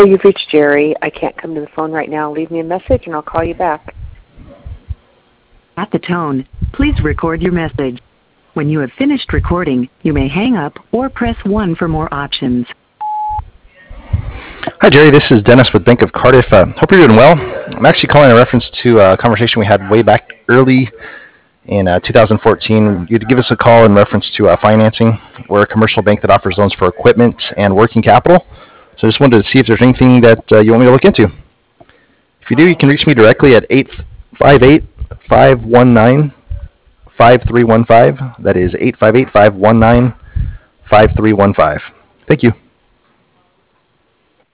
Hello, you've reached Jerry. I can't come to the phone right now. Leave me a message and I'll call you back. At the tone, please record your message. When you have finished recording, you may hang up or press 1 for more options. Hi, Jerry. This is Dennis with Bank of Cardiff. Hope you're doing well. I'm actually calling in reference to a conversation we had way back early in 2014. You'd give us a call in reference to financing. We're a commercial bank that offers loans for equipment and working capital. So I just wanted to see if there's anything that you want me to look into. If you do, you can reach me directly at 858-519-5315. That is 858-519-5315. Thank you.